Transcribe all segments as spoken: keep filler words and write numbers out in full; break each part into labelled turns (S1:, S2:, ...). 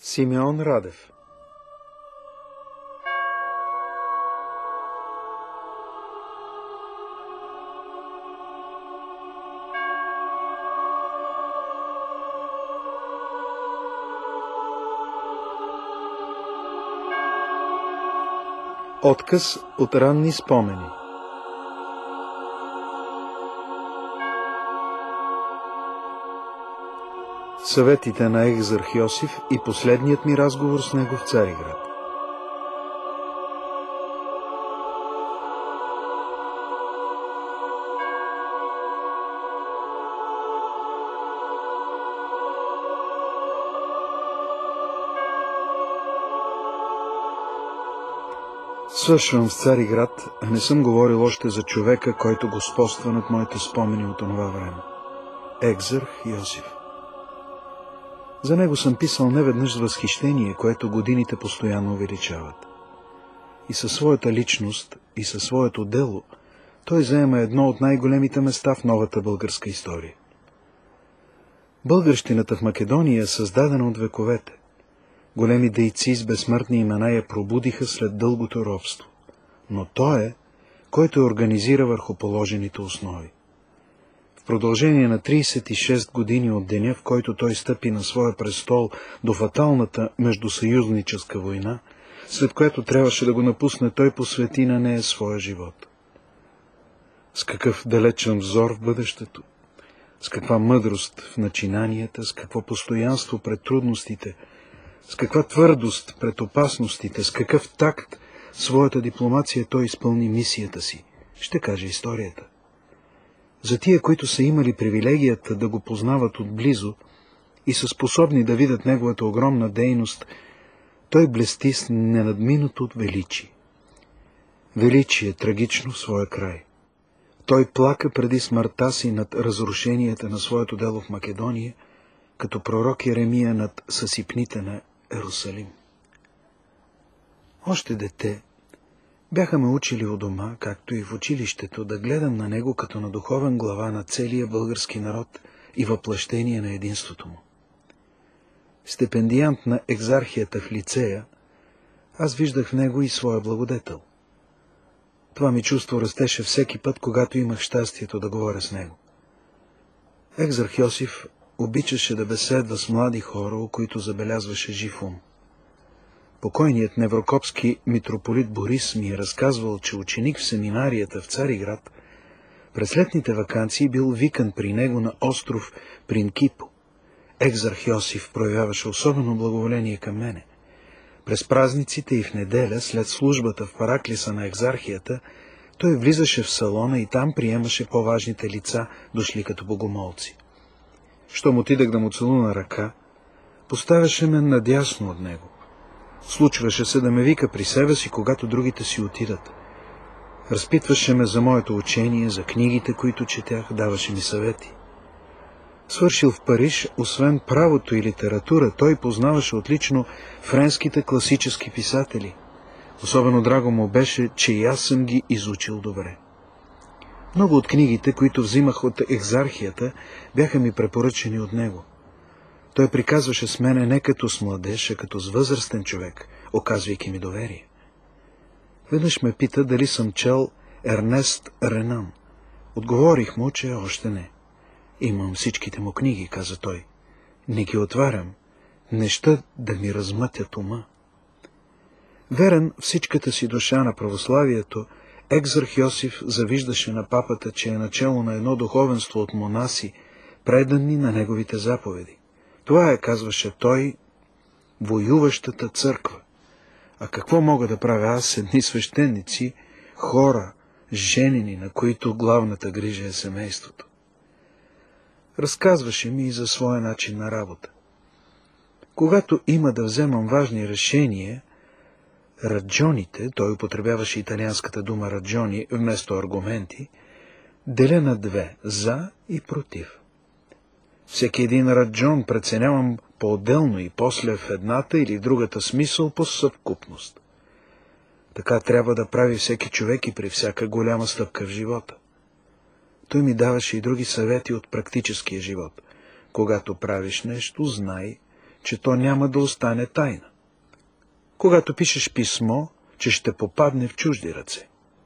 S1: Симеон Радев. Отказ от ранни спомени. Съветите на Екзарх Йосиф и последният ми разговор с него в Цариград. Свършвам в Цариград, а не съм говорил още за човека, който господства над моите спомени от онова време. Екзарх Йосиф. За него съм писал неведнъж с възхищение, което годините постоянно увеличават. И със своята личност, и със своето дело, той заема едно от най-големите места в новата българска история. Българщината в Македония е създадена от вековете. Големи дейци с безсмъртни имена я пробудиха след дългото робство. Но той е, който я организира върху положените основи. В продължение на тридесет и шест години от деня, в който той стъпи на своя престол до фаталната междусъюзническа война, след което трябваше да го напусне, той посвети на нея своя живот. С какъв далечен взор в бъдещето, с каква мъдрост в начинанията, с какво постоянство пред трудностите, с каква твърдост пред опасностите, с какъв такт своята дипломация той изпълни мисията си, ще каже историята. За тия, които са имали привилегията да го познават отблизо и са способни да видят неговата огромна дейност, той блести с ненадминато величие. Величие трагично в своя край. Той плака преди смъртта си над разрушенията на своето дело в Македония, като пророк Еремия над съсипните на Ерусалим. Още дете бяха ме учили у дома, както и в училището, да гледам на него като на духовен глава на целия български народ и въплъщение на единството му. Стипендиант на екзархията в лицея, аз виждах в него и своя благодетел. Това ми чувство растеше всеки път, когато имах щастието да говоря с него. Екзарх Йосиф обичаше да беседва с млади хора, у които забелязваше жив ум. Покойният неврокопски митрополит Борис ми е разказвал, че ученик в семинарията в Цариград през летните ваканции бил викан при него на остров Принкипо. Екзарх Йосиф проявяваше особено благоволение към мене. През празниците и в неделя, след службата в параклиса на екзархията, той влизаше в салона и там приемаше по-важните лица, дошли като богомолци. Щом отидах да му целуна ръка, поставяше ме надясно от него. Случваше се да ме вика при себе си, когато другите си отидат. Разпитваше ме за моето учение, за книгите, които четях, даваше ми съвети. Свършил в Париж, освен правото и литература, той познаваше отлично френските класически писатели. Особено драго му беше, че и аз съм ги изучил добре. Много от книгите, които взимах от екзархията, бяха ми препоръчени от него. Той приказваше с мене не като с младеж, а като с възрастен човек, оказвайки ми доверие. Веднъж ме пита дали съм чел Ернест Ренан. Отговорих му, че още не. Имам всичките му книги, каза той. Не ги отварям, не ща да ми размътят ума. Верен всичката си душа на православието, Екзарх Йосиф завиждаше на папата, че е начало на едно духовенство от монаси, преданни на неговите заповеди. Това е, казваше той, воюващата църква. А какво мога да правя аз с едни свещеници, хора, женени, на които главната грижа е семейството? Разказваше ми и за своя начин на работа. Когато има да вземам важни решения, раджоните, той употребяваше италианската дума раджони вместо аргументи, деля на две – за и против. Всеки един раджон преценявам по-отделно и после в едната или другата смисъл по съвкупност. Така трябва да прави всеки човек и при всяка голяма стъпка в живота. Той ми даваше и други съвети от практическия живот. Когато правиш нещо, знай, че то няма да остане тайна. Когато пишеш писмо, че ще попадне в чужди ръце.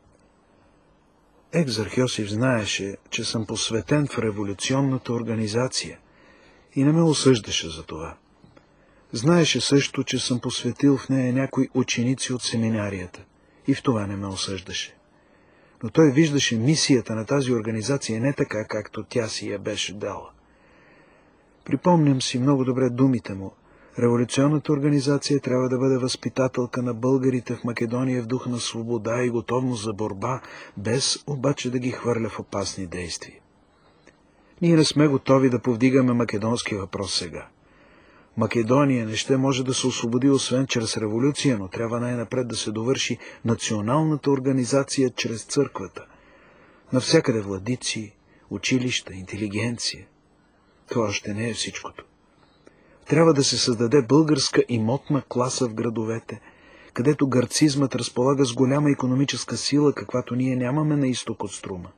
S1: Екзарх Йосиф знаеше, че съм посветен в революционната организация и не ме осъждаше за това. Знаеше също, че съм посветил в нея някои ученици от семинарията и в това не ме осъждаше. Но той виждаше мисията на тази организация не така, както тя си я беше дала. Припомням си много добре думите му. Революционната организация трябва да бъде възпитателка на българите в Македония в дух на свобода и готовност за борба, без обаче да ги хвърля в опасни действия. Ние не сме готови да повдигаме македонски въпрос сега. Македония не ще може да се освободи освен чрез революция, но трябва най-напред да се довърши националната организация чрез църквата. Навсякъде владици, училища, интелигенция. Това още не е всичкото. Трябва да се създаде българска имотна класа в градовете, където гърцизмът разполага с голяма икономическа сила, каквато ние нямаме на изток от Струма.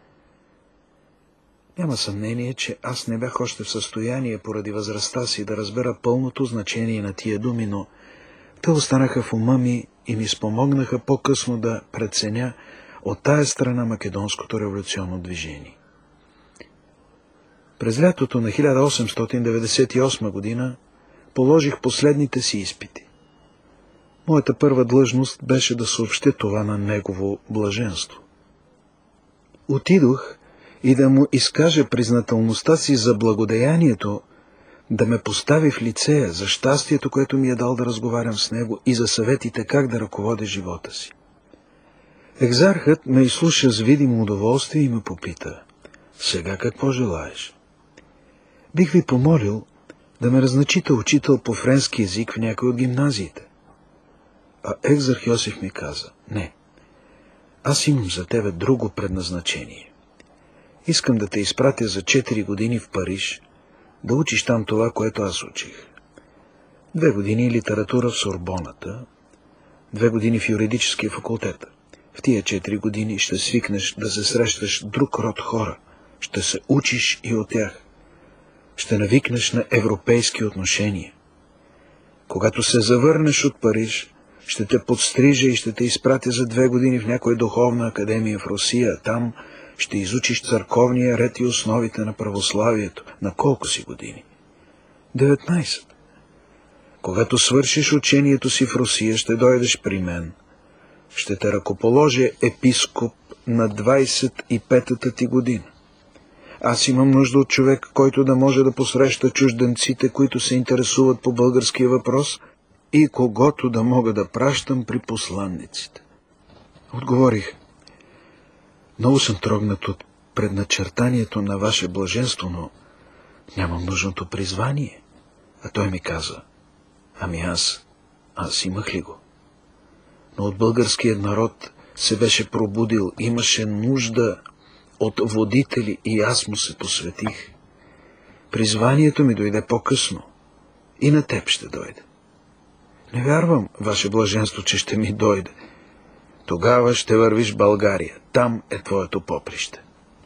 S1: Няма съмнение, че аз не бях още в състояние поради възрастта си да разбера пълното значение на тия думи, но те останаха в ума ми и ми спомогнаха по-късно да преценя от тая страна македонското революционно движение. През лятото на хиляда осемстотин деветдесет и осма година положих последните си изпити. Моята първа длъжност беше да съобщя това на негово блаженство. Отидох и да му изкажа признателността си за благодеянието, да ме постави в лице за щастието, което ми е дал да разговарям с него и за съветите как да ръководя живота си. Екзархът ме изслуша с видимо удоволствие и ме попита: сега какво желаеш? Бих ви помолил да ме назначите учител по френски език в някой от гимназиите. А Екзарх Йосиф ми каза: не, аз имам за тебе друго предназначение. Искам да те изпратя за четири години в Париж, да учиш там това, което аз учих. Две години литература в Сорбоната, две години в юридическия факултет. В тия четири години ще свикнеш да се срещаш друг род хора, ще се учиш и от тях. Ще навикнеш на европейски отношения. Когато се завърнеш от Париж, ще те подстрижа и ще те изпратя за две години в някоя духовна академия в Русия. Там ще изучиш църковния ред и основите на православието. На колко си години? деветнайсет. Когато свършиш учението си в Русия, ще дойдеш при мен. Ще те ръкоположа епископ на двайсет и петата ти година. Аз имам нужда от човек, който да може да посреща чужденците, които се интересуват по българския въпрос, и когото да мога да пращам при посланниците. Отговорих: много съм трогнат от предначертанието на ваше блаженство, но нямам нужното призвание. А той ми каза: ами аз, аз имах ли го? Но от българският народ се беше пробудил, имаше нужда от водители и аз му се посветих. Призванието ми дойде по-късно и на теб ще дойде. Не вярвам, ваше блаженство, че ще ми дойде. Тогава ще вървиш в България, там е твоето поприще.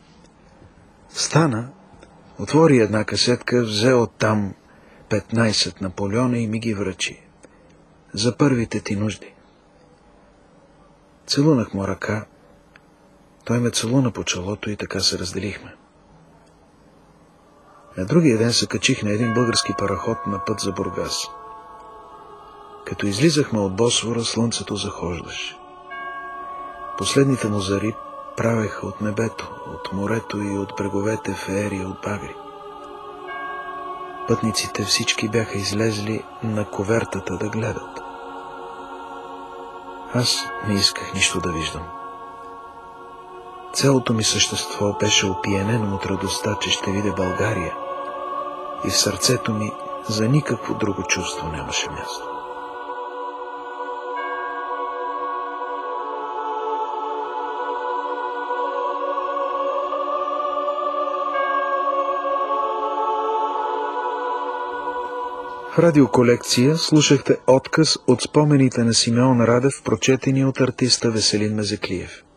S1: Стана, отвори една касетка, взе оттам петнайсет Наполеона и ми ги връчи. За първите ти нужди. Целунах му ръка, той ме целуна по челото и така се разделихме. На другия ден се качих на един български параход на път за Бургас. Като излизахме от Босфора, слънцето захождаше. Последните му зари правеха от небето, от морето и от бреговете феерия от багри. Пътниците всички бяха излезли на ковертата да гледат. Аз не исках нищо да виждам. Цялото ми същество беше опиянено от радостта, че ще видя България, и в сърцето ми за никакво друго чувство нямаше място. В радиоколекция слушахте откъс от спомените на Симеон Радев, прочетени от артиста Веселин Мезеклиев.